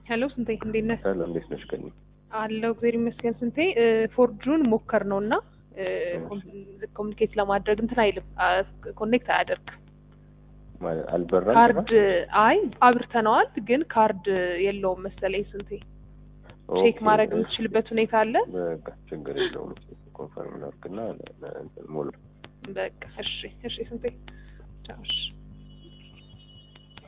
ሄሎ ስንቴ እንዴት ነህ? ሰላም እንዴት ነሽ? ከኔ አለው እግዚአብሔር ይመስገን። ስንቴ ፎርጁን ሞከር ነውና ኮሙኒኬት ለማድረግ እንትን አይልም፣ ኮኔክት አያደርግም ማለት አልበራም። ካርድ አይ አብርተነዋል፣ ግን ካርድ የለውም መሰለኝ። ስንቴ ቼክ ማድረግ የምትችልበት ሁኔታ አለ? በቃ ችግር የለውም። ኮንፈርም እናድርግና እንትን ሞላ። በቃ እሺ፣ እሺ ስንቴ ቻው።